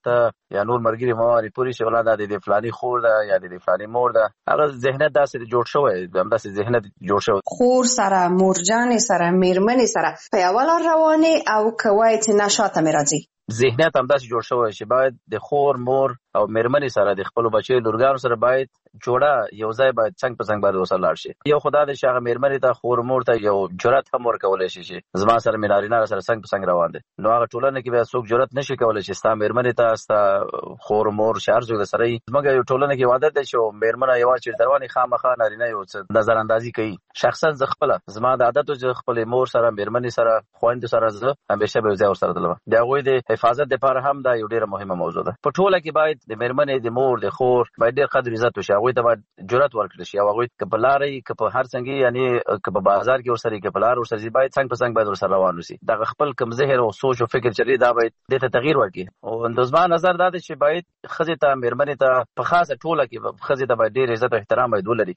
وخته یا نور مرګري مواري پوری شي ولادت د فلاني خور ده یا د فلاني مور ده، هغه ذهنیت داسې جوړ شوی، همداسې ذهنیت جوړ شوی. خور سره، مورجان سره، میرمن سره په یو لار رواني او کوي چې نشاته مې راځي. ذهنیت همداسې جوړ شوی چې باید د خور، مور او میرمنې سره د خپل بچي لورګانو سره باید جوړه یو ځای باید څنګ په څنګ باید وسره لاړ شي. یو خدای دې چې هغه میرمنې ته، خور مور ته یو جرأت هم ورکولی شي چې زما سره مې نارینه سره څنګ په څنګ روان دي. نو هغه ټولنه کې بیا څوک جرأت نشي کولی چې ستا میرمنې ته، ستا خور مور چې هر څوک درسره وي. زموږ یو ټولنه کې عادت دی چې میرمنه یوازې چېرته روانې خامخا نارینه یو څه نظراندازي کوي. شخصا زه خپله زما د عادت و چې خپلې مور سره، میرمنې سره، خویندو سره زه همیشه به یو ځای ورسره تلم. د هغوی د حفاظت دپاره هم دا یو ډېره مهمه موضوع ده. په ټوله کې باید د میرمنې، د مور، د خور باید ډېر قدر عزت وشي. هغوی ته باید جرأت ورکړل شي او هغوی که په لاره وي، که په هر څنګ وي، یعنې که په بازار کې ورسره وي، که په لار ورسره ځي، باید څنګ په څنګ باید ورسره روان وسي. دغه خپل کوم ذهن او سوچ او فکر چې دی دا باید دې ته تغییر ورکړي. او د زما نظر دا دی چې باید ښځې ته، میرمنې ته په خاصه ټوله کې ښځې ته باید ډېر عزت او احترام باید ولري.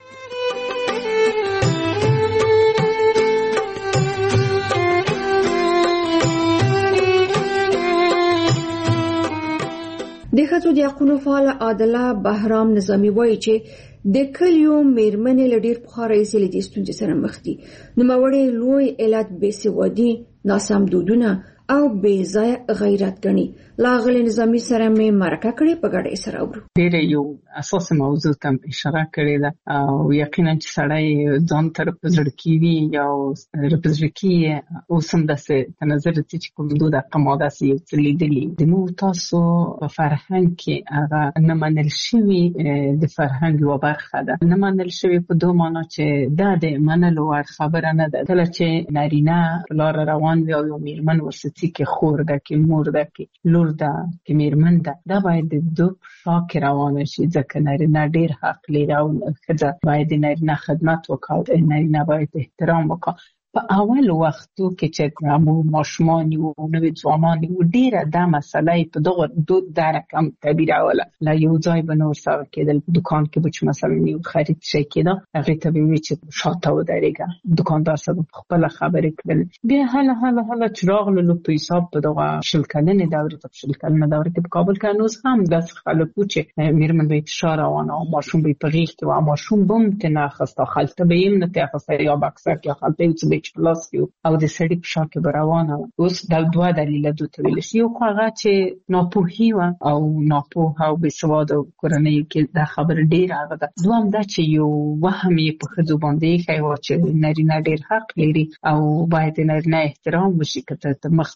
د ښځو د حقونو فعال عادله بهرام نظامي وایي چې د کلیو میرمنې له ډېر پخوا راهیسې له دې ستونزې سره مخ دي. نوموړی لوی علت بېسوادي، ناسم دودونه او بې ځایه غیرت ګڼي. لاغلي نظامي سره مې مرکه کړې، په ګډه یې سره اورو. ډېره یو اساسي موضوع ته اشاره کړې ده او یقینا چې سړی ځان ته په زړه کې وي یا په زړه کې اوس هم داسې په نظر راځي چې کوم دود رقم داسې یو څه لیدلي زموږ تاسو په فرهنګ کې هغه نه منل شوي د فرهنګ یوه برخه ده. نه منل شوي په دو معنا چې دا د منلو وړ خبره نه ده. کله چې نارینه په لاره روان وي او یو میرمن ورسره کې خور ده، کې مور ده، کې لور ده، کې میرمن ده، دا باید د دو په شا کې روانه شي. ځکه نارینه ډېر حق لري او ښځه باید د نارینه خدمت وکړي، نارینه باید احترام وکړي. په اول وختو کې چې مو ماشومان یو نوې ځوانان یو ډېره دا مسله په دغه دود دا رقم تعبیروله. لا یو ځای به نور سره کېدل، په دکان کې به چې مثلا یو خرید شی کېده هغې ته به وي چې شاته ودرېږه، دکاندار سره به خپله خبرې کړل. بیا هله چې راغللو په حساب په دغه 20 کلنې دورې ته، په 20 کلنه دوره کې په کابل کې هنوز هم داسې خلک وو چې میرمن به یې تشه روانه او ماشوم به یې په غېږ کې و او ماشوم به هم ترې نه اخسته، خلطه به یې هم نه ترې اخسته یا بکسک یا خلطه یې څه پلاس کې او د سړي په شا کې به روانه وه. اوس دا دوه دلیله دو ته ویلی شي. یو خو هغه چې ناپوهي وه او ناپوه او بېسواده کورنیو کې دا خبره ډېره هغه ده. دوهم دا چې یو وهم یې په ښځو باندې ایښی و چې نارینه ډېر حق لري او باید د نارینه احترام وشي، که ته مخ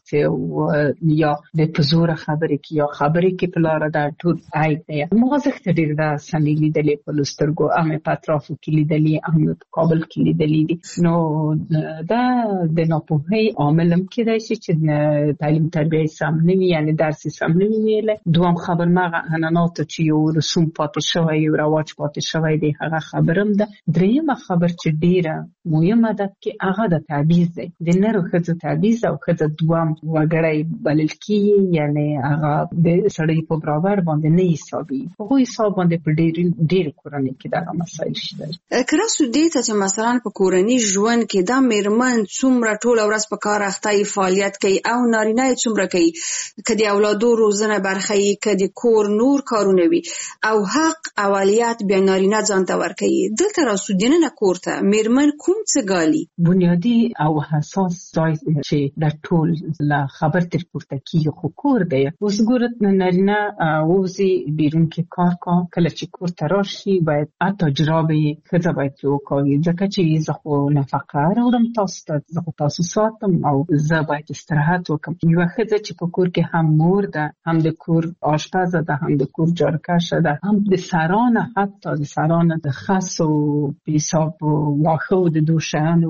یا د په زوره خبرې کې یا خبرې کې په لاره دا ټول عیب دی. ما ځکه ډېر دا سمې لیدلې په سترګو، هم په اطرافو کې لیدلې، هم په کابل کې لیدلې دي. نو دا د ناپوهۍ عامل هم کېدای شي چې تعلیم تربیه سم نه وي، یعنی درس سم نه وي ویلی. دوهم خبر مغه عنعناتو چې یو رسوم پاتې شوی، یو رواج پاتې شوی دی، هغه خبر هم ده. درېیمه خبر چې ډېره مهمه ده کې هغه د تبعیض دی، د نرو ښځو تبعیض او ښځه دوهم وګړی بلل کېږي، یعنی هغه د سړي په برابر باندې نه حسابي. په هغو حساب باندې په ډېرو کورنۍ کې دغه مسایل شته. که راسو دې ته چې مثلا په کورني ژوند کې دا میرمن څومره ټوله ورځ په کار اخته فعالیت کوي او نارینه یې څومره کوي، که د اولادو روزنه برخه یې، که د کور نور کارونه وي او حق اولیت بیا نارینه ځان ته ورکوي. دلته راسو دننه کور ته میرمن کوم څه ګالي؟ بنیادي او حساس ځای چې د ټول له خبر تر پورته کېږي خو کور دی. اوس ګورت نارینه ووځي بیرون کې کار کا، کله چې کور ته راشي باید حتی جرابې ښځه باید وکاږي، ځکه چې زه خو نفقه راوړم تاسو ته، زه خو تاسو ساتم او زه باید استراحت وکړم. یوه ښځه چې په کور کې هم مور ده، هم د کور آشپزه ده، هم د کور جارکشه ده، هم د سرانه، حتی د سرانه د خسو په حساب واښه د دو شیانو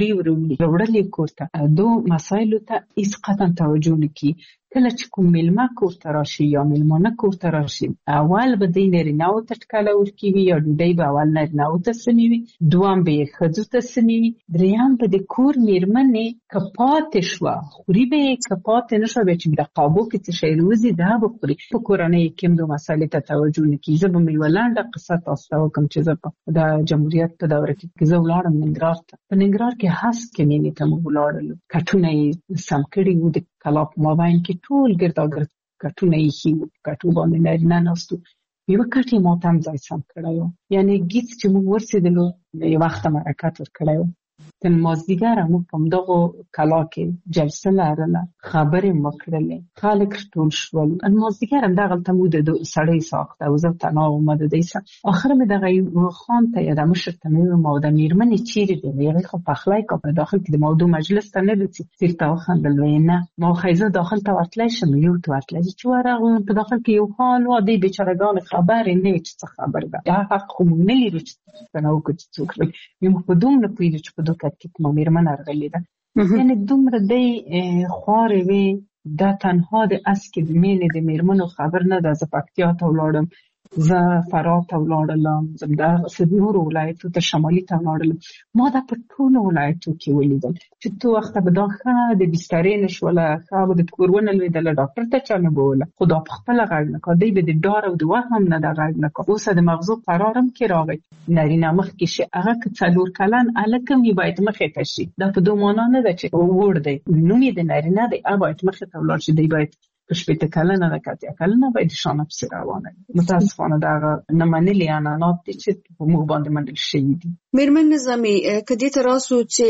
وړلې کور ته، دو مسایلو ته هیڅ قطعا توجه نه کوي. کله چې کوم میلمه کور ته راشي یا میلمانه کور ته راشي، اول به دی نارینه‌و ته ټکله ورکوي یا ډوډۍ به اول نارینه‌و ته سمې وي، دوهم به یې ښځو ته سمې وي، درېیم به د کور میرمنې که پاتې شوه خوري به یې، که پاتې نه شوه بیا چې د قابو کې څه شی روزي دا به خوري. په کورنۍ کې هم دو مسالې ته توجه نه کوي. زه به مې یوه لنډه قصه تاسو ته وکړم چې زه د جمهوریت په دوره کې زه ولاړم ننګرهار ته. په ننګرهار کې هسک مینې ته موږ ولاړلو، کټونه یې سم کړي وو د کلا په مابین کې ټول ګرداګرد کټونه ایښي وو، کټو باندې نارینه ناست وو. یوه کټ یې ما ته هم ځای سم کړی و، یعنې ګیڅ چې موږ ورسېدلو یو وخته مو حرکت ورکړی و. تر مازدیګره موږ په همدغو کلا کې جلسه لرله، خبرې مو وکړلې، خلک ټول شول. مازدیګر همدغلته موږ د سړی ساخته او زه تنها وم د دی سره. آخر مې دغه خان ته یا د مشر ته مې وویل ما د مېرمنې چیرې دی؟ هغې خو پخلی کا په داخل کې د موضوع مجلس ته نه لڅي. تیر ته وخندل، ویې نه ما خو زه داخل ته ورتلی شم. یو ته ورتلی چې ورغلم په داخل کې یو حال و، دی بیچارهګان خبرې نه وي چې څه خبر ده. دا حق خو موږ نه لرو چې پوښتنه وکړو چې څوک راغلی. موږ په دومره پوهېږو چې په دو کټ کې کومه مېرمن راغلې ده. یعنې دومره دی خوارې وې. دا تنها د اسکې د مینې د مېرمنو خبر نه ده. زه پکتیا ته ولاړم، زه فراه ته ولاړلم، زه همدغسې نورو ولایتو ته شمالي ته ولاړلم. ما دا په ټولو ولایتو کې ولیدل چې تو وخته به دا ښه د بسترې نه شوله، ښه به د کور ونه لوېدله، ډاکټر ته چا نه بوله، خو دا پخپله غږ نه کا. دی به د ډار او د وهم نه دا غږ نه کا. اوس د مغزو قرار هم کې راغی نارینه مخکې شي، هغه که 4 کلن هلک هم یې باید مخې ته شي. دا په دو معنا نه ده چې وړ دی، نوم یې د نارینه دی، هغه باید مخې ته ولاړ شي. دی باید په 80 کلنه ده که 80 کلنه باید شانه پسې روانه وي. متاسفانه دغه نه منلي عنعنات دي چې په موږ باندې منل شوي دي. مېرمن نظامي، که دې ته راسو چې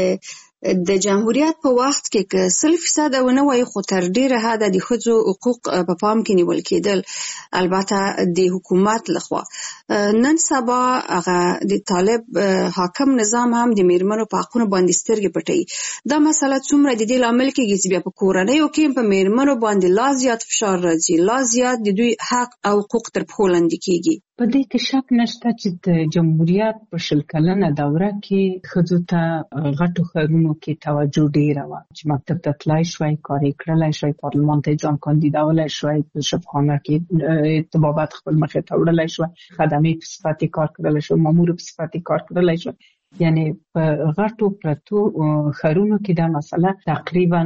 د جمهوریت په وخت کې که 100% ونه وایي خو تر ډیره حده د ښځو حقوق په پام کې نیول کېدل، البته د حکومت لخوا. نن سبا هغه د طالب حاکم نظام هم د مېرمنو په حقونو باندې سترګې پټوي. دا مسله څومره د دې لامل کېږي چې بیا په کورنیو کې په مېرمنو باندې لا زیات فشار راځي، لا زیات د دوی حق او حقوق تر پښو لاندې کېږي. په دې کې شک نشته چې د جمهوریت په 100 کلنه دوره کې ښځو ته غټو ښارونو کې توجه ډېره وه چې مکتب ته تلای شوی، کار یې کړلی شوی، پارلمان ته یې ځان کاندیدولی شوی، په شفخانه کې طبابت خپل مخې ته وړلی شوی، خدمې په صفت یې کار کړلی شوی، مامور په صفت یې کار کړلی شوی. یعنی په غټو پرتو ښارونو کې دا مسله تقریبا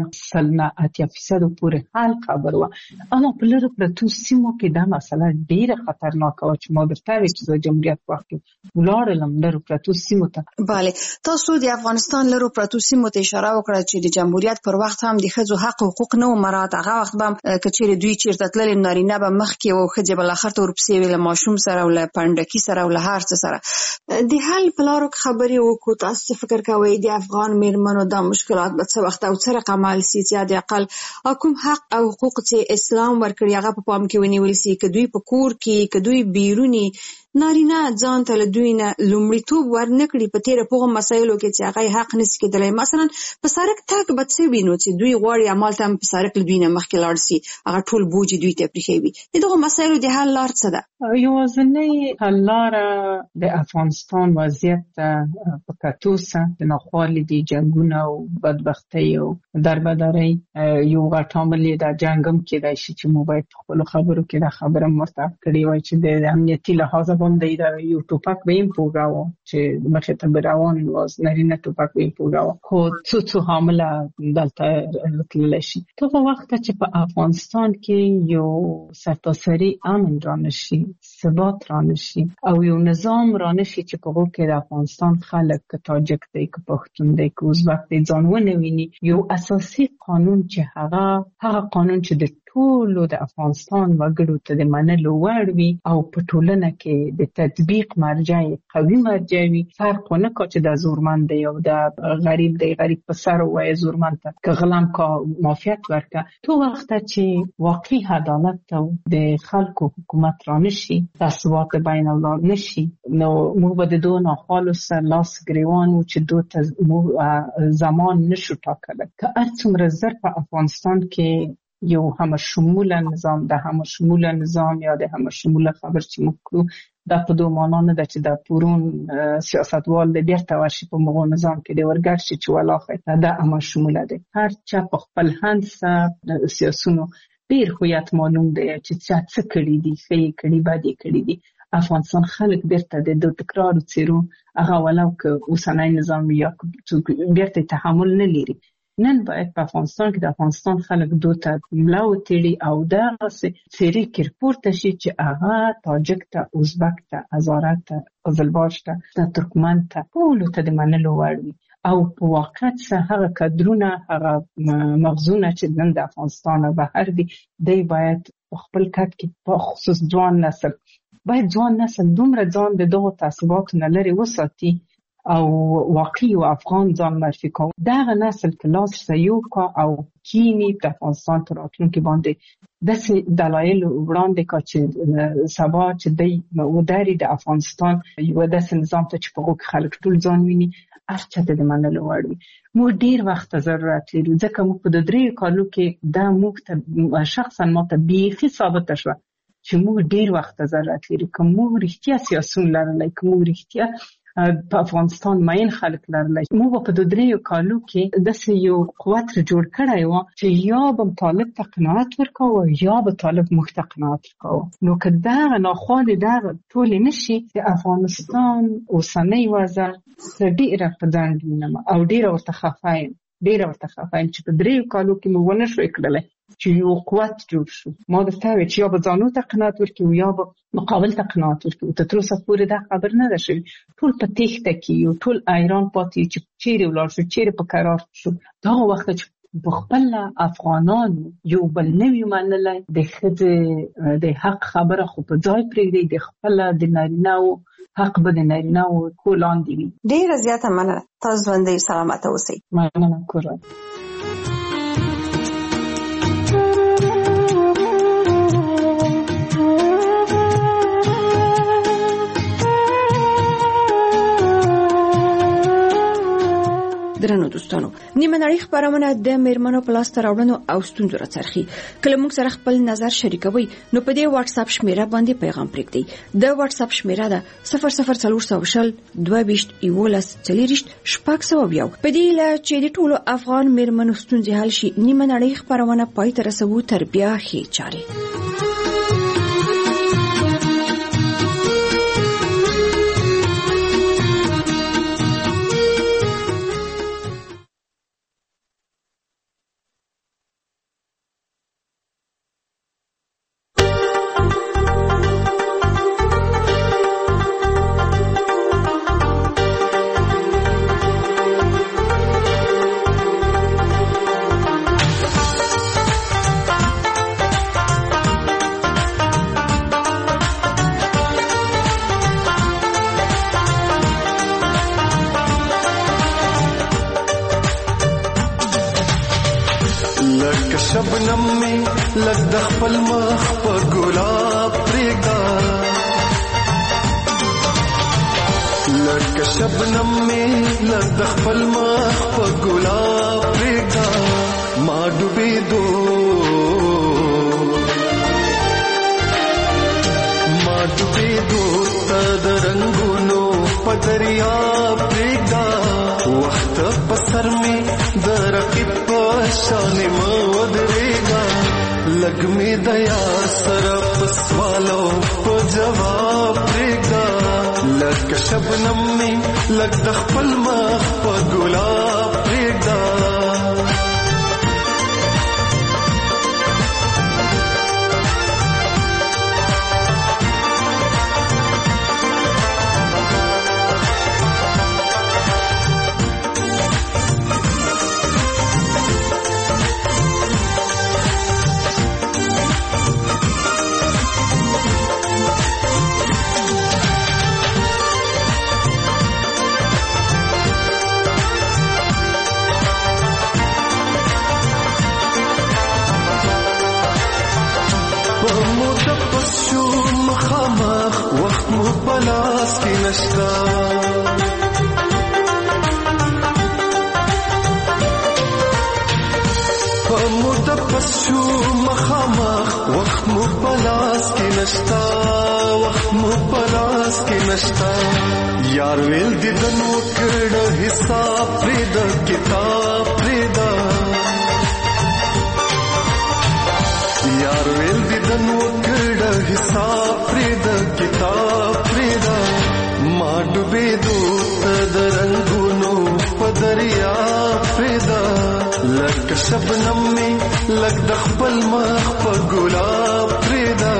80% پورې حل خبر وه. اما په لرو پرتو سیمو کې دا مسله ډېره خطرناکه وه چې ما درته ویل چې د جمهوریت په وخت کې ولاړلم لرو پرتو سیمو ته. بله، تاسو د افغانستان لرو پرتو سیمو ته اشاره وکړه چې د جمهوریت پر وخت هم د ښځو حق او حقوق نه و مراعات. هغه وخت به که چیرې دوی چیرته تللې نارینه به مخکې و، ښځې به لاخر ته ورپسې وې، له ماشوم سره او له پنډکي سره او له هر څه سره. د حل په لارو کې خبرې وکړو. تاسو څه فکر کوئ د افغان مېرمنو دا مشکلات به څه وخت او څه رقم حل سي چې د اقل کوم حق او حقوق چې اسلام ورکړي هغه په پام کې ونیول سي؟ که دوی په کور کې، که دوی بیروني، نارینه ځان ته له دوی نه لومړیتوب ورنکړي په تېره په هغو مسایلو کې چې هغه حق نشي کېدلی. مثلا په سړک تګ به څه وینو چې دوی غواړي همالته هم په سړک له دوی نه مخکې لاړ سي، هغه ټول بوج دوی ته پرېښوي. د دغو مسایلو د حل لار څه ده؟ یوازینۍ حل لاره د افغانستان وضعیت په کتو سه د ناخوالې دي جنګونه او بدبختۍ او دربدرۍ یو غټ عامل یې دا جنګ هم کېدای شي چې مو باید په خپلو خبرو کې دا خبره مرتب کړې وای چې د امنیتي لحاظه باندې دا یو ټوپک به یې پوګاوه چې مخې ته به روان واز، نارینه ټوپک به یې پوګاوه، خو څو حامله دلته تللی شي. دغه وخت چې په افغانستان کې یو سرتاسري امن رانشي، ثبات رانشي او یو نظام رانشي چې په هغو کې د افغانستان خلک که تاجک دی، که پښتون دی، که ازبک دی ځان ونه ویني، یو اساسي قانون چې هغه قانون چې د ټولو د افغانستان وګړو ته د منلو وړ وي او په ټولنه کې د تطبیق مرجع قوي مرجع وي، فرق ونه کا چې د زورمند دی او د غریب دی، غریب په سر وایي زورمند ته که غلم کا معافیت ورکه. تو وخت چې واقعي عدالت او د خلکو حکومت رانشي، ثبات بین اولاد نشي، نو موږ به د دو ناخوالو سر لاس ګریوان و چې دو ته زمان نشو ټاکلی. که هر څومره زر په افغانستان کې یو همشموله نظام، د همشموله نظام یا د همشموله خبر چې موږ کړو، دا په دو معنا نه ده چې دا پورون سیاستوال د بیرته ورشي په مغو نظام کې د ورګډ شي چې ولاخه دا همشموله دی. هر چا په خپل هند سره سیاسونو ډیر هویت معلوم دی چې څه کړي دي، ښه یې کړي، بد یې کړي دي. افغانستان خلک بیرته د تکرارو څیرو هغه ولو که اوسنی نظام یا بیرته تحمل نه لري. نن باید په افغانستان کې د افغانستان خلک دو ته ملا وتړي او دغسې څیرې کې پورته شي چې هغه تاجک ته، ازبک ته، هزاره ته، قزلباش ته، ترکمن ته، ټولو ته د منلو وړ وي او په واقعیت سره هغه کادرونه هغه مغزونه چې نن د افغانستان بهر دي دی باید خپل کټ کې په خصوص ځوان نسل دومره ځان د دغو تعصباتو نه لرې وساتي او واقعي او افغان ځان معرفي کوي. دغه نسل که لاس سیو کا او کینی د افغانستان تر راتلونکي باندې داسې دلایل وړاندې کا چې سبا چې دی وداري د افغانستان یو داسې نظام ته چې په هغو کې خلک ټول ځان ویني هر چاته د منلو وړ وي. موږ ډېر وخت ته ضرورت لرو ځکه موږ په د 3 کالو کې دا موږ ته شخصا ماته بیخي ثابته شوه چې موږ ډېر وخت ته ضرورت لرو که موږ رښتیا سیاسون لرلی که موږ رښتیا په افغانستان ماین خلک لرلی موږ په 3 کالو کې داسې یو قوت جوړ کړی و چې یا به طالب ته قناعت ورکوه یا به طالب موږ ته قناعت ورکوه. نو که دغه ناخوالې دغه ټولې نشي د افغانستان اوسنی وضع ډېره په ځنډ وینم او ډېره ورته خفه یم چې په 3 کالو کې موږ ونه شوی کړلی چې یو قوت جوړ شو. ما درته ویل چې یا به ځانو ته قناعت ورکړو یا به مقابل ته قناعت ورکړو. تر اوسه پورې دا خبر نه ده شوې. ټول په تېښته کې یو ټول ایران پاتې چې چیرې ولاړ شو چیرې په قرار شو. دغه وخت چې په خپل افغانانو یو بل نوی منلی د ښځې د حق خبره خو په ځای پرېږدي د خپل د نارینه‌و حق به د نارینه‌و کور لاندې وي. ډېره زیاته مننه. تاسو ژوندۍ سلامته اوسئ. مننه کورا. درنو دوستانو، نیمه نړۍ خبرونه د میرمنو په لاس راوړنو او ستونزو راڅرخي. کله موږ سره خپل نظر شریکوي نو په دې واتس اپ شمیره باندې پیغام پرېږدئ. د واتس اپ شمیره ده 00400 22 11 40 600. په دې له چې د ټولو افغان میرمنو ستونزې حل شي نیمه نړۍ خبرونه پای ته رسوو تر بیا ښې چارې. शबनम में लग द खपल मख पर गुलाब प्रेगा लग शबनम में लग द खपल मख पर गुलाब प्रेगा माँ डूबे दो तदरंगुनो पदरिया प्रेगा वक्त पसर में दरकित शान मदरेगा लग में दया सरप सवालों को जवाब देगा लग शबनम में लग दखपल मख पर गुलाब देगा पलास की नश्ता मुतपस्सू मखामख वक्त मुपलास की नश्ता वक्त मुपलास की नश्ता यार वेल दिदन वकड़ हिसाब प्रेद किताब प्रेदा यार वेल दिदन वकड़ हिसाब प्रेद किताब प्रेदा माँ डूबे दो तदरंगुनो पदरिया प्रेदा लग शबनम में लग दखपल मख पर गुलाब प्रेदा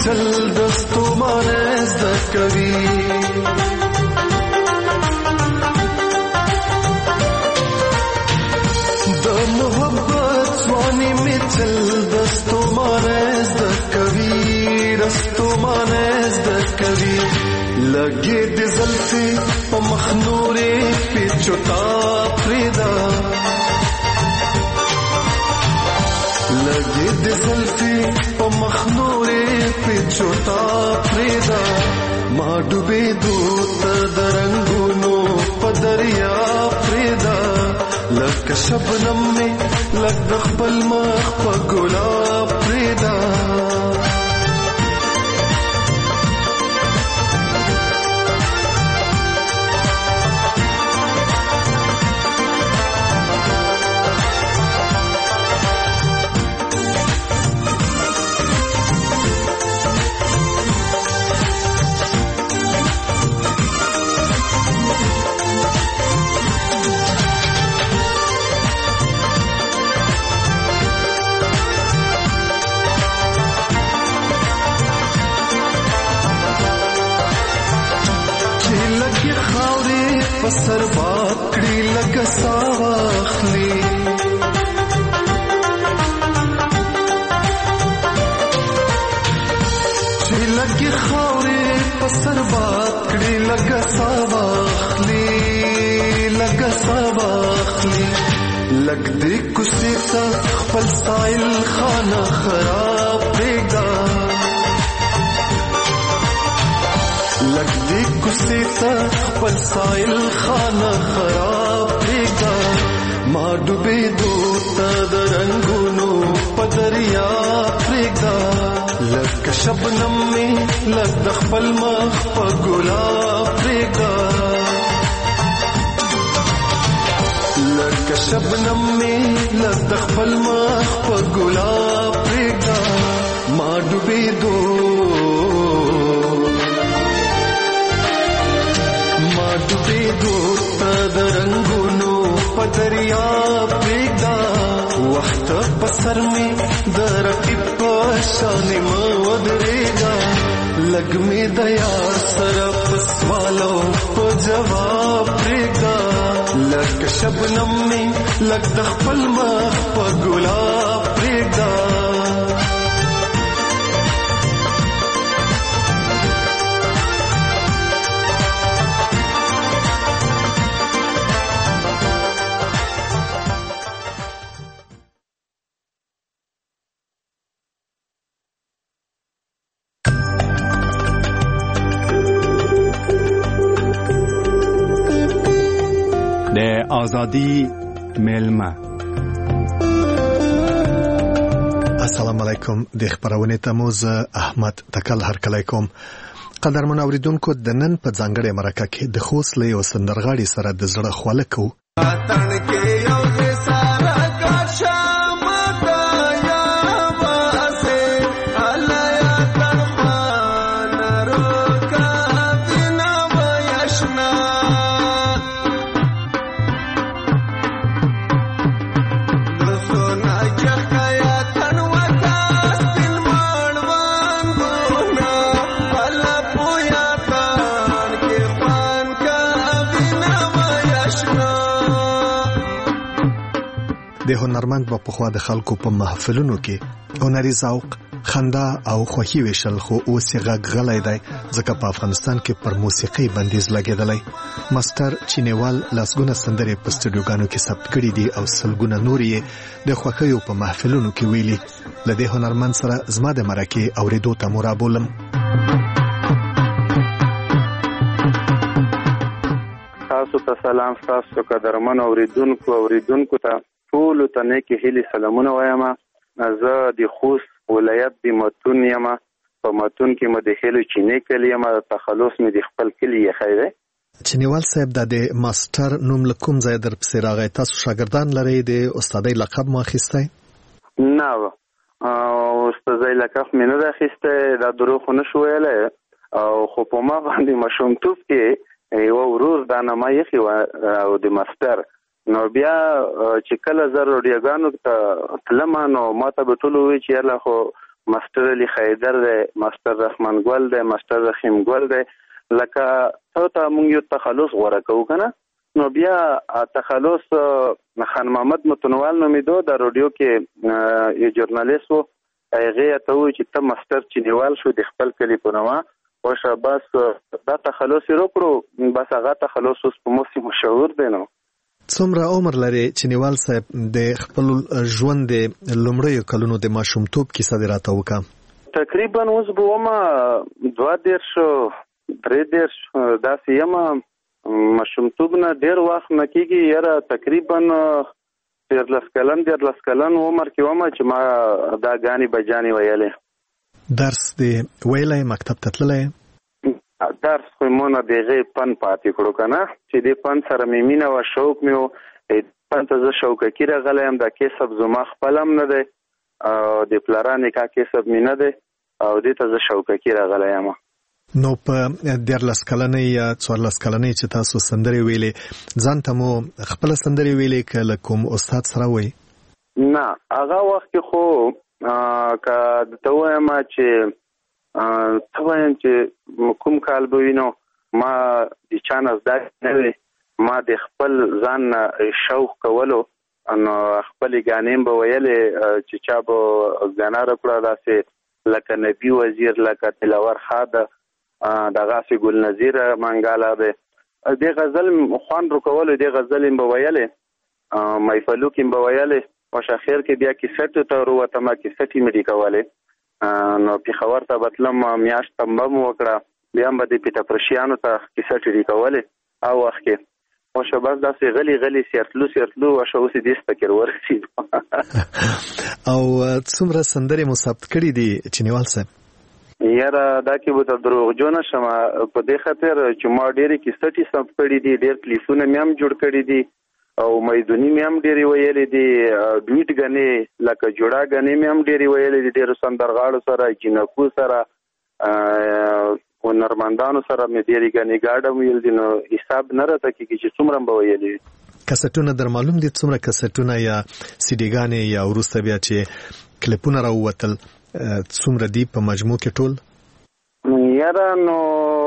تل دستو مانه زده کوي د محبت ځواني مې تل دستو مانه زده کوي دستو مانه زده کوي لګي د زلفې په مخ نورې پیچوتا پریدا لګي د زلفې په مخ نورې پیچوتا پریدا ما ډوبې دوت د رنگونو په دریا پریدا لکه شبنم مې لګ د خپل مخ په ګلاب پریدا سر باکړی لکه ساواخلی چې لګي خاورې په سر باکړی لکه ساواخلی لکه ساواخلی لګ دې کوڅې ته خپل سایل خانه خراب پرېږده لګ دې کوڅې ته خپل سایل خانه خراب پرېږده ما ډوبېدو ته د رنګونو په دریا پرېږده لکه شبنم مې لګ د خپل مخ په ګلاب پرېږده لکه شبنم مې لګ د خپل مخ په ګلاب پرېږده ما ډوبېدو دوتا د رنگونو په دریا پرېږده وخت په سر مې د رقیب په شان مه ودرېږه لږ مې د یار سره په سوالو په جواب پرېږده لکه شبنم مې لږ د خپل مخ په ګلاب پرېږده آزادی میلمه. السلام علیکم د خبرونه تموز احمد تکل هرکلی کوم. قدرمن اوریدونکو د نن په ځانګړي مرکه کې د خوست له یو سندرغاړي سره د زړه خواله کو د هنرمند په خوا د خلکو په محفلونو کې هنري ذوق خندا او خوښي وشل خو اوس یې غغلای دی ځکه په افغانستان کې پر موسیقي بندیز لګیدلی. ماستر چینیوال لاسګونه سندرې په سټوډیوګانو کې ثبت کړي دي او سلګونه نور یې د خوښیو په محفلونو کې ویلي. له دې هنرمند سره زما د مرکې اورېدو ته مو رابولم. تاسو ته سلام. تاسو قدرمن اوریدونکو ته ټول ته نیکی هیلې سلامونه وایم. زه د خوست ولایت د متون یم. په متون کې مې د هیلو چینی کلی یم. تخلص مې د خپل کلی یې خیره. چینیوال صاحب د ماستر نوم لکوم ځای در پسې راغی؟ تاسو شاګردان لرئ؟ د استادۍ لقب مو اخیستی؟ نه استادۍ لقب مې نه ده اخیستی. دا دروغ خو نشو ویلی او خو په ما باندې ماشومتوب کې یوه ورځ دا نامه ایښې وه او د ماستر. نو بیا چې کله زه راډیوګانو ته تلم نو ما ته به ټول ووایي چې یاره خو مستر علي خیدر دی، مستر رحمان ګل دی، مستر رحیم ګل دی. لکه ته موږ یو تخلص غوړه کوو کنه، نو بیا تخلص خان محمد متنوال نومیدو د رادیو کې یو ژورنالیست وو، هغه ته وایي چې ته مستر چینیوال شو د خپل کلی په نوم او شاباس دا تخلص وکړو، بس هغه تخلص اوس په موسی مشهور دی. نو څومره عمر لري چینیوال صاحب؟ د خپل ژوند د لومړیو کلونو د ماشومتوب کیسه دې راته وکړه. تقریبا اوس به ومه 2-3 داسې یم. ماشومتوب نه ډېر وخت نه کېږي یاره، تقریبا 13 کلن عمر کې ومه چې ما دا ګانې بجانې ویلې. درس دې ویلی؟ مکتب ته تللی؟ درس خو مونه د هغې فن پاتې کړو که نه، چې دې فن سره مې مینه وه، شوق مې و. فن ته زه شوقکي راغلی یم، دا کسب زما خپل هم نه دی، د پلاره نکاح کسب مې نه دی، او دې ته زه شوقکي راغلی یم. نو په 13 کلنۍ یا 14 کلنۍ چې تاسو سندرې ویلې، ځان ته مو خپله سندرې ویلې که له کوم استاد سره وی؟ نه، هغه وخت کې خو که ته وایم چې کوم کال به وي، نو ما د چا نه زده نه وي، ما د خپل ځان شوق کولو، نو خپلې ګانې به ویلې چې چا به ګانا راکړه، داسې لکه نبي وزیر، لکه تلاور خاده، دغسې ګل نظیر منګاله دی، دې غزل خوند رکولو، دې غزل به ویلې، محفلو کې به ویلې. په شاخیر کې بیا کیسټو ته وروتم، کیسټې مې ډیکولې، نو پېښور ته به تلم، میاشت تمبه مو وکړه، بیا هم به د پیټاپرشیانو ته کیسټې ډیکولې هغه وخت کې. وشه بس داسې غلی سیرتلو وشه اوس دې سپکر ورسېدو. او څومره سندرې مو ثبت کړي دي چینیوال صاحب؟ یاره دا کې به ته دروغجو نه شم، په دې خاطر چې ما ډېرې کیسټې ثبت کړي دي، ډېر کلیپونه مې هم جوړ کړي دي، او میدونی مې هم ډېرې ویلې دي، ډویټ ګانې لکه جوړا ګانې مې هم ډېرې ویلې دي، ډېرو سندرغاړو سره، جنکو سره، هنرمندانو سره مې ډېرې ګانې ګاډم ویل دي، نو حساب نه راته کېږي چې څومره به ویلې وي. کسټونه در معلوم دي څومره کسټونه یا سیډي ګانې یا وروسته بیا چې کلیپونه راووتل څومره دي په مجموع کې ټول؟ یاره نو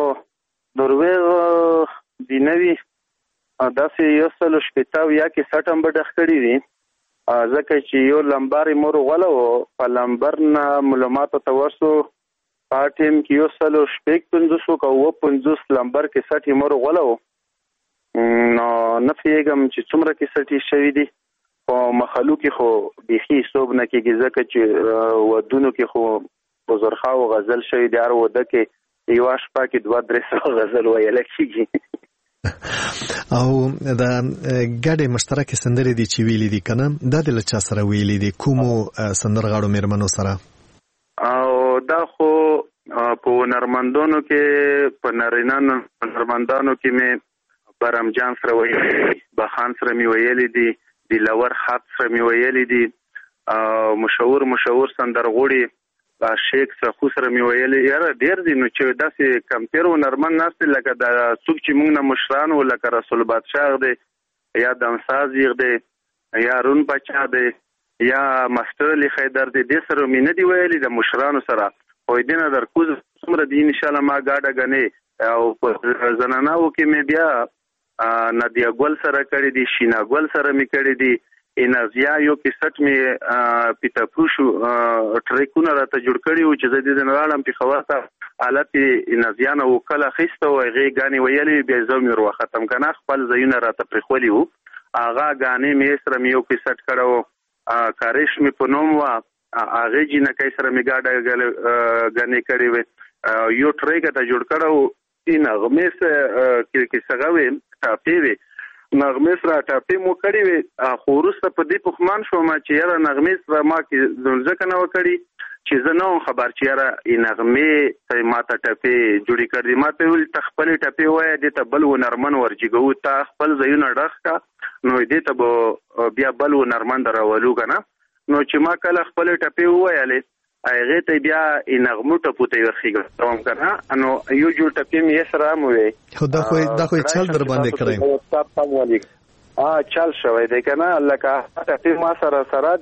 درویغ دي نه وي، داسې 160 یا کیسټ هم به ډخ کړي دي، ځکه چې یو لمبر یې مور غوله و، په لمبر نه معلوماتو ته ورسو، په ټیم کې 150 لمبر کیسټ یې مور غوله و، نو نه پوهېږم چې څومره کیسټې شوي دي. په مخلو کې خو بیخي حساب نه کېږي، ځکه چې ودونو کې خو په زرخاو غزل شوي دي، هر وده کې یوه شپه کې 200-300 غزل ویله کېږي. او دا ګډې مشترکې سندرې دي چې ویلې دي که نه، دا دې له چا سره ویلې دي؟ کومو سندرغاړو مېرمنو سره؟ او دا خو په هنرمندانو کې، په نارینه هنرمندانو کې مې برام جان سره ویلې دي، بخان سره مې ویلې دي، دلاور خاط سره مې ویلې دي، مشهور سندرغوړي شیخ سخو سره مې ویلې. یاره ډېر دي، نو چې داسې کمپیر هنرمند ناست دي، لکه د څوک چې موږ نه مشران وو، لکه رسول بادشاه دی، یا دمساز دی، یا رون بچا دی، یا مستر علي خیدر دی، دې سره مې نه دي ویلې د مشرانو سره. خو دې نه درکوز څومره دي انشاءالله ما ګاډه ګنې، او په زناناو کې مې بیا نادیه ګل سره کړي دي، شینا ګل سره مې کړي دي، انازیا یو کیسټ مې پیټاپروشو ټریکونه راته جوړ کړي وو چې زه دې نه راړم پېښور ته، حالت انازیا نه وکله اخیسته و، هغې ګانې ویلې، بیا زه مې ور وختم که نه، خپل ځایونه راته پرېښولي وو، هغه ګانې مې سره مې یو کیسټ کړی و، کارش مې په نوم وه، هغې جینکۍ سره مې ګاډه ګانې کړې وې، یو ټریک ته جوړ کړی و، نغمې کیسه وې ټاپې وې، نغمې سره ټاپې مو کړې وې، خو وروسته په دې پښمان شوم چې یاره نغمې سره ما کې ځکه نه وه کړې چې زه نه وم خبر چې یاره نغمې ته ما ته ټپې جوړې کړې. ما ته ویل ته خپلې ټپې وایه، دې ته بل هنرمند ورجګوو، تا خپل ځایونه ډخ کړه، نو دې ته به بیا بل هنرمند راولو که نه. نو چې ما کله خپلې ټپې وویلې، هغې ته بیا نغمو ټپو ته یې ورخېږم که نه، نو یو جوړ ټپې مې یې سره هم ووی. دا خو یې چل در باندې کړی؟ چل شوی دی که نه، لکه ټپې ما سره دي،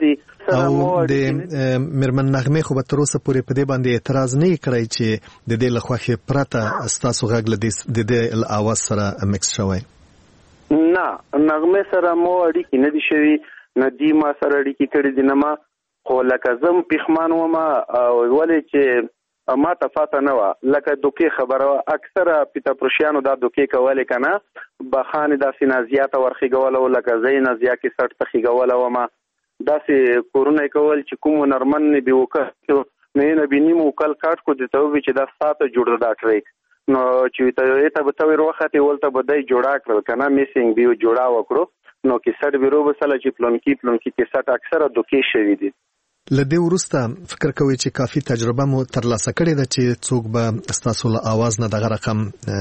او د میرمن نغمه خو به تر اوسه پورې په دې باندې اعتراض نه کړی چې د دې له خوښې پرته ستاسو غږ له دې اواز سره مکس شوی؟ نه، نغمه سره مو اړیکې نه دي شوي، نه دي ما سره اړیکې کړي دي، نه ما خو لکه زم پښمان وم ولې چې ما ته فاته نه وه، لکه دوکې خبره وه. اکثره پیتاپروشیانو دا دوکې کولې که نه، بخانې داسې نازیه ته ورخېږوله وه، لکه زه یې نازیه کې سټ ته خېږوله ومه، داسې کورونه یې کول چې کوم هنرمند نه بې وکل نو یې نه بې نیم وکل کاټ کو دې ته ووي چې دا ستا ته جوړ دا ټریک، نو چې یې ته به ته ور وختې ولته به دی جوړه کړل که نه، میسینګ به یې جوړه وکړو نو کیسټ به روبسله چې پلونکي کیسټ اکثره دوکې شوي دي. له دې وروسته فکر کوئ چې کافي تجربه مو ترلاسه کړې ده چې څوک به ستاسو له آواز نه دغه رقم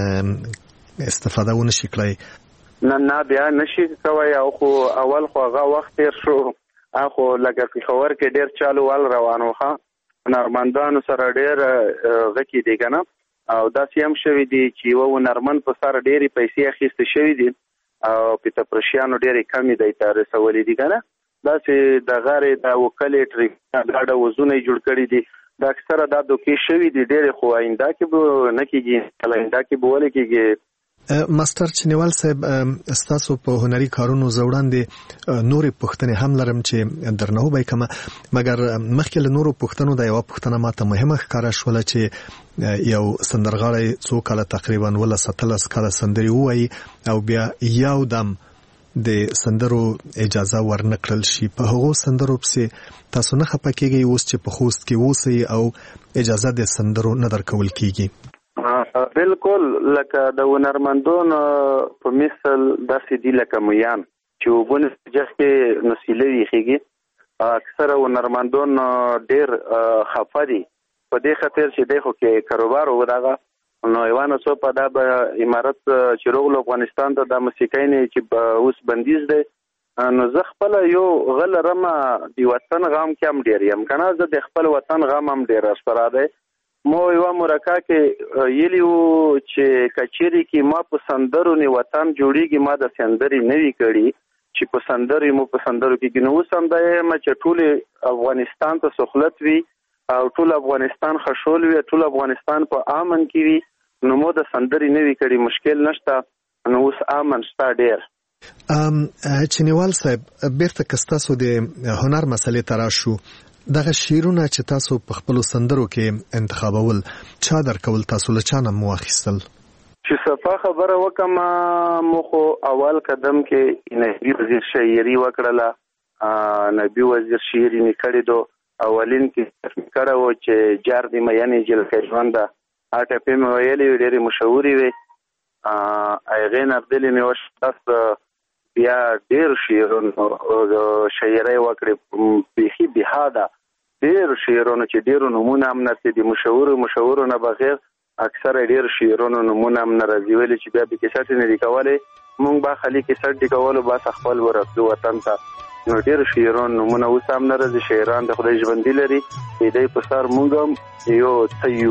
استفاده ونه شي کړی؟ نه بیا نشي کوی، او خو اول خو هغه وخت تیر شو، خو لکه پېښور کې ډېر چالووال روان وخه، هنرمندانو سره ډېر غکې دي که نه، او داسې هم شوي دي چې یوه هنرمند په سر ډېرې پیسې اخیستې شوي دي او پیتاپروشیانو ډېرې کمې دی ته رسولې دي که نه، داسې د غارې د وکلې ټریکونه ګاډه وزونه یې جوړ کړي دي، د اکثره دا دوکې شوي دي ډېرې، خو آینده کې به نه کېږي، آینده کې به ولې کېږي. ماستر چنیوال صاحب، ستاسو په هنري کارونو زه وړاندې نورې پوښتنې هم لرم چې درنه وبایکمه، مګر مخکې له نورو پوښتنو دا یوه پوښتنه ماته مهمه ښکاره شوله چې یو سندرغاړی څو کاله تقریبا 17 کاله سندرې ووایي او بیا یو دم د سندرو اجازه ورنکړل شي، په هغو سندرو پسې تاسو نه خفه کېږئ اوس چې په خوست کې اوسئ او اجازه د سندرو نه درکول کېږي؟ بالکل، لکه د هنرمندانو په مثل داسې دي لکه میان چې اوبه نه جخ کې نسیله ویښېږي، اکثره هنرمندان ډېر خفه دي په دې خاطر چې دی خو کې کاروبار و دغه نو یوانه څو په دا به امارت چې روغلو افغانستان ته د موسیقۍ نه چې اوس بندیز دی، نو زه خپل یو غل رمه د وطن غم کې هم ډېر یم که نه، زه د خپل وطن غم هم ډېر راسره دی. مو یوه مرکه کې ویلي وو چې کچېرې کې ما په سندرو نه وطن جوړېږي، ما د سندرې نه وي کړي چې په سندرې مو په سندرو کې نو اوس هم دا یم چې ټول افغانستان ته سهولت وي او ټول افغانستان خشول وي، ټول افغانستان په امن کې وي، نو مو د سندرې نه وي کړي، مشکل نشته، نو اوس امن شته ډېر. چنیوال صاحب، بیرته که ستاسو د هنر مسئلې ته راشو، دغه شعرونه چې تاسو په خپلو سندرو کې انتخابول چا درکول، تاسو له چا نه مو اخیستل؟ چې صفا خبره وکم، مو خو اول قدم کې نبی وزیر شاعري وکړله، نبی وزیر شعري مې کړې دو، اولین کې کړه و چې جار دې میانې جلکه ژونده ټپې مې ویلې وې، ډېرې مشهورې وې، هغې نه بدلې مې وشته، بیا ډېر شعرونه شاعرۍ وکړې، بیخي بېحاده ډېر شعرونه چې ډېرو نومونه هم نرسي دي، مشهورو نه بغیر اکثره ډېر شعرونو نومونه هم نه راځي، ولې چې بیا به کیسټ نه دي کولی، مونږ به خالي کیسټ دي کولو، بس خپل ورتلو وطن ته، نو ډېر شعرونه نومونه اوس هم نه راځي، شاعران د خدای ژوندي لري، د دې په سر مونږ هم یو څه یو.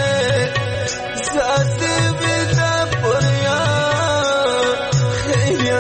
Yeah.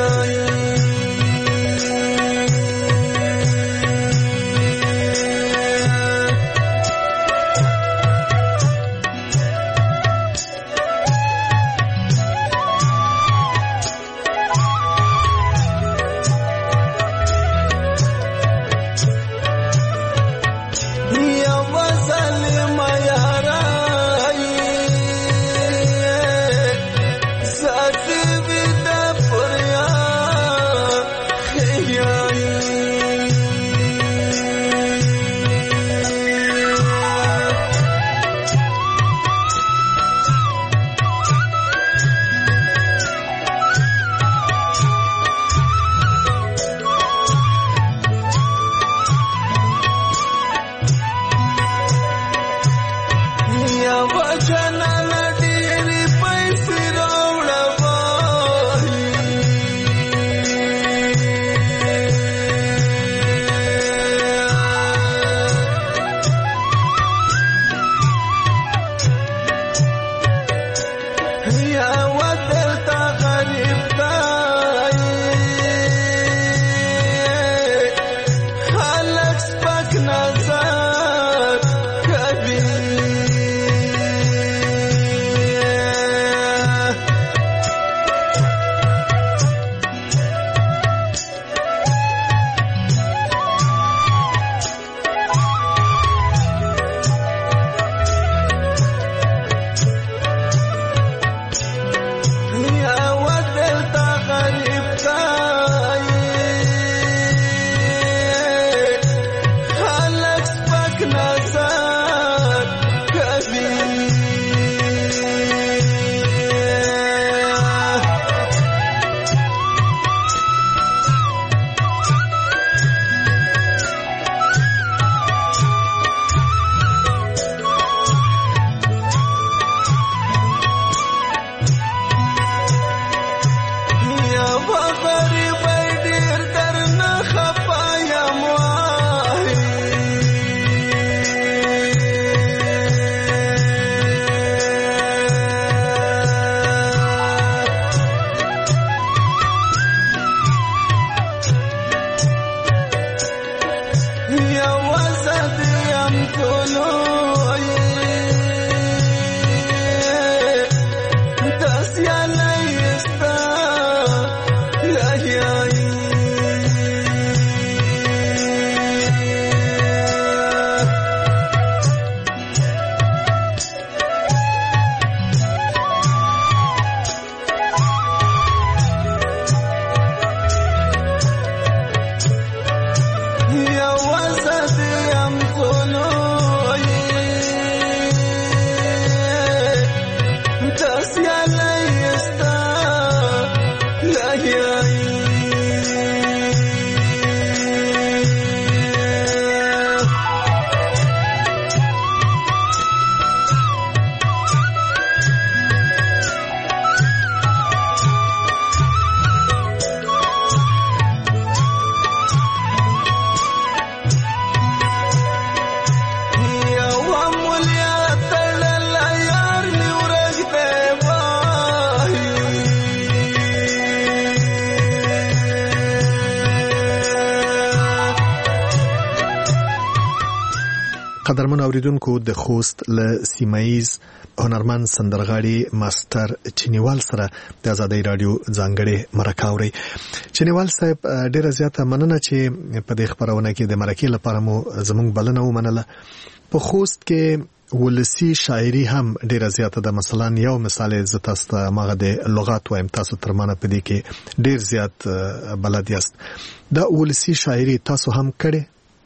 قدرمن اوریدونکو د خوست له سیمایز هنرمند سندرغاړي ماستر چینیوال سره د آزادۍ رادیو ځانګړي مرکه اوري. چینیوال صاحب ډیره زیاته مننه چې په دې خبرونه کې د مرکې لپاره مو زموږ بلنه ومنله. په خوست کې ولسی شاعري هم ډیره زیاته ده. مثلا یو مثال ز تاسو ته ماغه د لغات وایم، تاسو تر مانه په دې کې ډیر زیات بلد یاست. دا ولسی شاعري تاسو هم کړي؟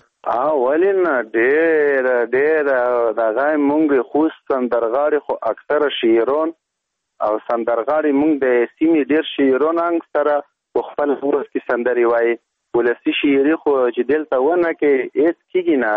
ولین ډیر دغه مونږ خوست سندرغاړي خو اکثره شعرون او سندرغاړي مونږ د سیمې ډیر شعرون سره خپل ورس کې سندري وایي. ولسی شعري خو چې دلته ونه کې هیڅ کېږي نه،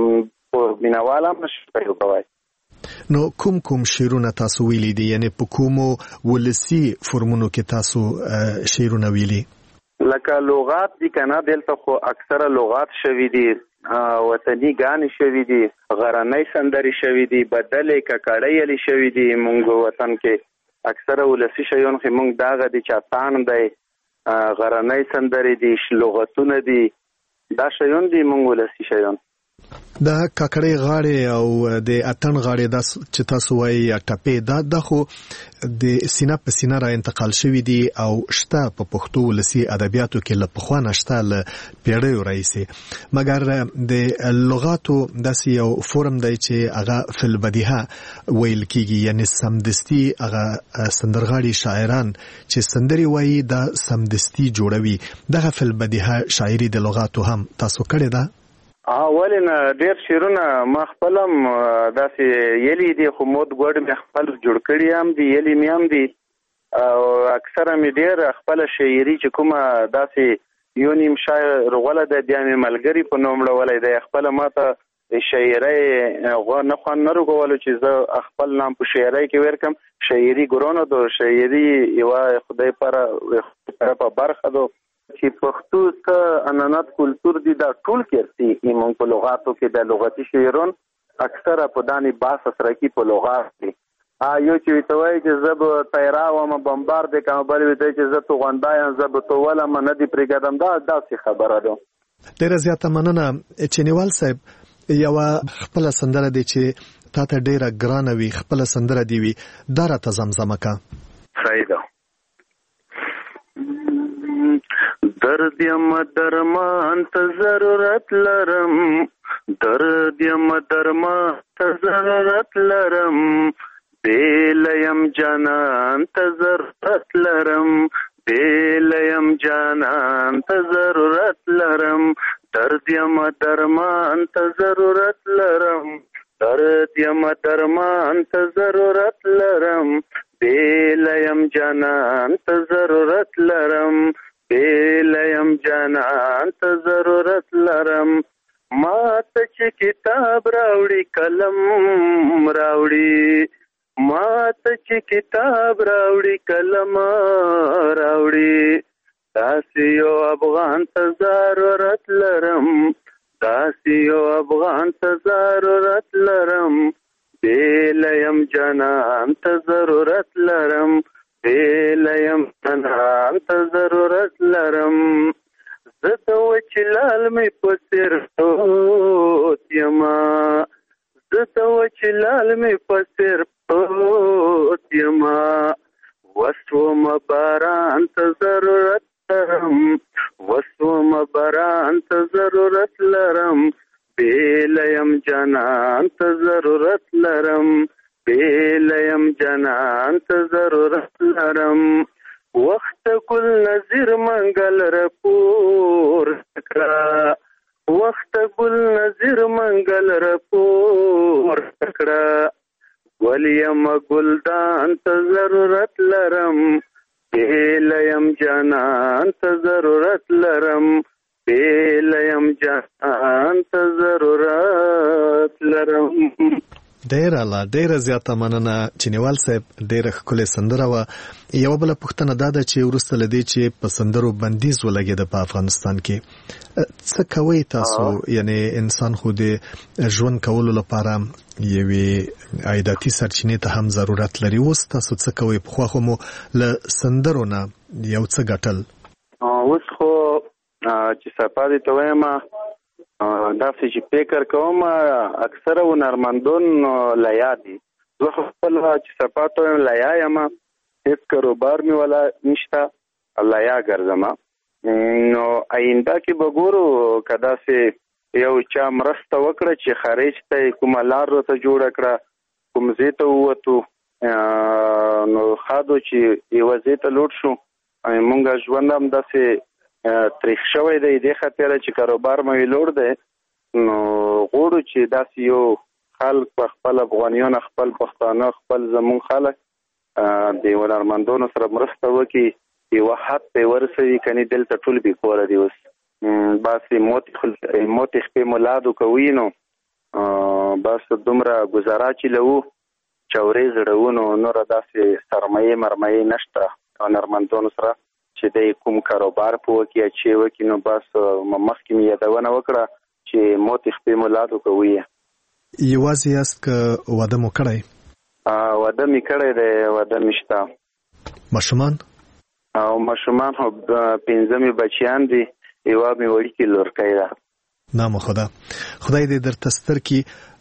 مینواله مشپې کوي. نو کوم شعرونه تاسو ویلي دي؟ یعنی په کومو ولسی فرمونو کې تاسو شعرونه ویلي؟ لکه لغات دي کنه، دلته خو اکثره لغات شوي دي، وطني غانې شوي دي، غرنۍ سندري شوي دي، بدلې ککړې علي شوي دي. مونږ وطن کې اکثره ولسی شیون خو مونږ داغه دي چاتان دی، غرنۍ سندري دي، لغتونه دي، دا شیون دي مونږ ولسی شیون. دا ککړې غاړې او د اتن غاړې دا چې تاسو وایي یا ټپې دا خو د سینه په سینه را انتقال شوي دي او شته په پښتو ولسی ادبیاتو کې له پخوانه شته له پیړیو راهیسې. مګر د لغاتو داسې یو فورم دی چې هغه فل بدیهه ویل کېږي، یعنی سمدستي هغه سندرغاړي شاعران چې سندري وایي دا سمدستي جوړوي. دغه فل بدیهه شاعري د لغاتو هم تاسو کړې ده؟ ولین ډیر شعرونه ما خپلم داسې یلی دي، خو مود ګوډ مې خپل جوړ کړي هم دي، یلی مې هم دي. او اکثره مې ډیر خپل شاعري چې کومه داسې یو نیم شاعر غوله ده، بیا مې ملګری په نوم لولای دی. خپل ماته شاعري نه خوان نه رغولو چې زه خپل نام په شاعري کې ورکم. شاعري ګرونه دو، شاعري یو خدای پر په برخه دو چې پښتو ته انانات کلتور دي. دا ټول کېرسي ایمون په لغاتو کې د لغتي شعرون اکثره په دانی باس سره کې په لغات دي. یو چې وایي چې زب تیرا و ما بمبار دې کوم بل وي چې زه تو غونډایم زب تو ولا من دي پرګدم. دا څه خبره ده؟ ډیره زیاته مننه چینیوال صاحب. یو خپل سندره دی چې تاته ډیره ګرانه وي، خپل سندره دی وي، دا راته زمزمه کا. صحیح ده. درد یم درمان ته ضرورت لرم، درد یم درمان ته ضرورت لرم، بیل یم جانان ته ضرورت لرم، بیل یم جانان ته ضرورت لرم، درد یم درمان ته ضرورت لرم، درد یم درمان ته ضرورت لرم، بیل یم جانان ته ضرورت لرم، بیلیم جانان ته ضرورت لرم. ما ته چې کتاب راوړي قلم راوړي، ما ته چې کتاب راوړي قلم راوړي، داسې یو افغان ته ضرورت لرم، داسې یو افغان ته ضرورت لرم، بیلیم جانان ته ضرورت لرم، بیلیم جانان ته ضرورت لرم. زه د وچ لال مې په سر چې لال مې پسر پروت یما وسوم باران ته ضرورت لرم وسوم باران ته ضرورت لرم بیلیم جانان ته ضرورت لرم بیلیم جانان ته ضرورت لرم وخت ګل نظیر منګل رپور کړه وخت ګل نظیر منګل رپور کړه ولیم ګلدان ته ضرورت لرم بیلیم جانان ته ضرورت لرم بیلیم جانان ته ضرورت لرم. ډیره زیاته مننه چینیوال صاحب. ډیره ښکلې سندره وه. یوه بله پوښتنه دا ده چې وروسته له دې چې په سندرو بندیز ولګېده په افغانستان کې څه کوئ تاسو؟ یعنی انسان خو د ژوند کولو لپاره یوې عایداتي سرچینې ته هم ضرورت لري. اوس تاسو څه کوئ؟ پخوا خو مو له سندرو نه یو څه ګټل، اوس خو چې صفا دې ته وایم داسې چې فکر کوم اکثره هنرمندون لیا دي. زه خپل چې صفا ته وایم لیا یم، هېڅ کاروبار مې ولا نشته، لیا ګرځم. نو آینده کې به ګورو که داسې یو چا مرسته وکړه چې خارج ته کومه لار راته جوړه کړه، کوم ځای ته ووتو نو ښادو چې یوه ځای ته لوټ شو. مونږ ژوند هم داسې تریخ شوی دی دې خاطره چې کاروبار مې لوړ دی. نو غواړو چې داسې یو خلک په خپل افغانیان، خپل پښتانه، خپل زمون خلک د هنرمندانو سره مرسته وکړي، یوه حد ته ورسوي. کنې دلته ټول بې کوره دي، اوس بس موت خپې مولادو کوي. نو بس دومره گزاره چې لوو چورې زړوو، نو نوره داسې سرمایې مرمایې نشته هنرمندانو سره چې د کوم کاروبار په وکړي چې وکړي. نو بس مخکې مې یادونه وکړه چې موت خپې مولادو کوي. یوازې یاست که واده مو کړی؟ واده مې کړی دی، واده مې شته. ماشومان؟ او ماشومان خو 5 بچیان دي، یوه مې وړوکې لورکۍ ده. نام خدا، خدای دې درته ستر کړي.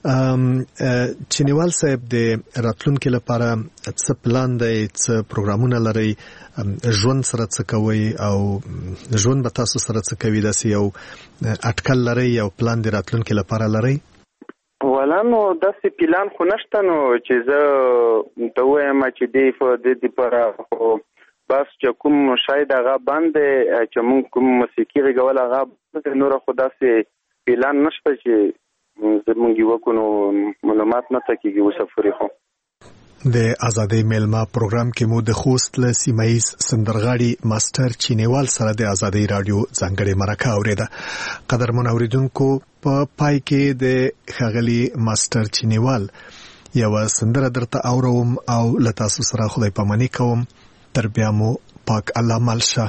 چینیوال صاحب د راتلونکي لپاره څه پلان دی، څه پروګرامونه لرئ؟ ژوند سره څه کوئ او ژوند به تاسو سره څه کوي؟ داسې یو اټکل لرئ، یو پلان د راتلونکي لپاره لرئ؟ ولا نو داسې پلان خو نشته، نو چې زه ته ووایم چې دې لپاره خو بس چې کوم شاید هغه بند دی چې مونږ کوم موسیقي غږول هغه نوره خو داسې پلان نشته چې زمونږ یې وکړو. نو معلومات نه تکېږي وسفرې. خو د ازادۍ میلمه پروګرام کې مو د خوست له سیمه ییز سندرغاړي ماسټر چینیوال سره د ازادۍ راډیو ځانګړې مرکه اورېده. قدرمن اوریدونکو، په پای کې د ښاغلي ماسټر چینیوال یوه سندره درته اورم او له تاسو سره خدای پاماني کوم. تر بیا مو پاک الله مل شه.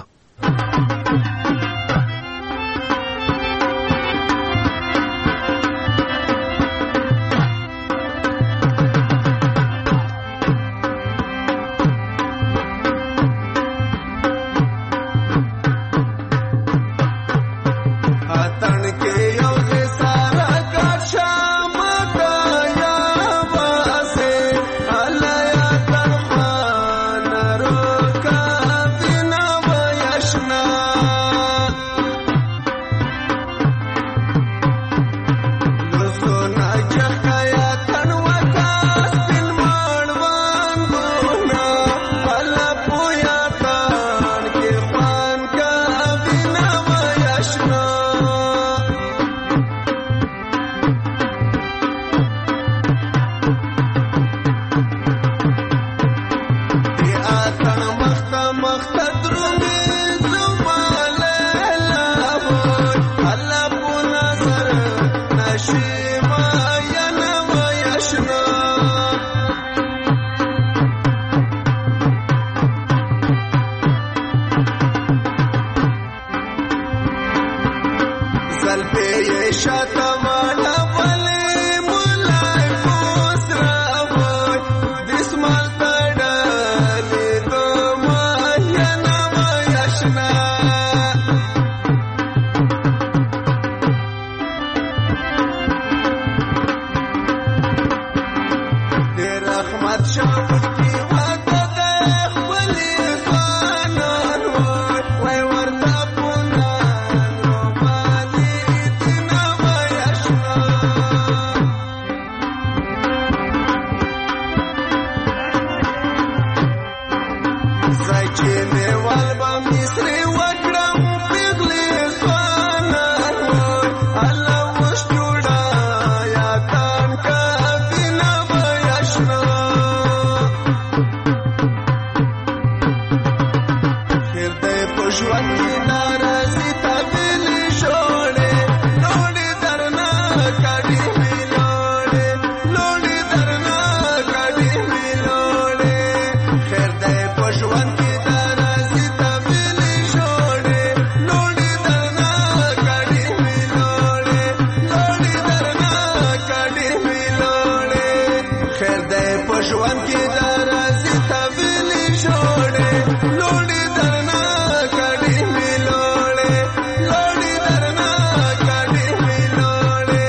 ژوند کې درځي تبلي جوړې لوړې درنا کړې مې لوړې لوړې درنا کړې مې لوړې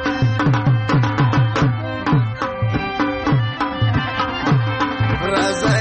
Raza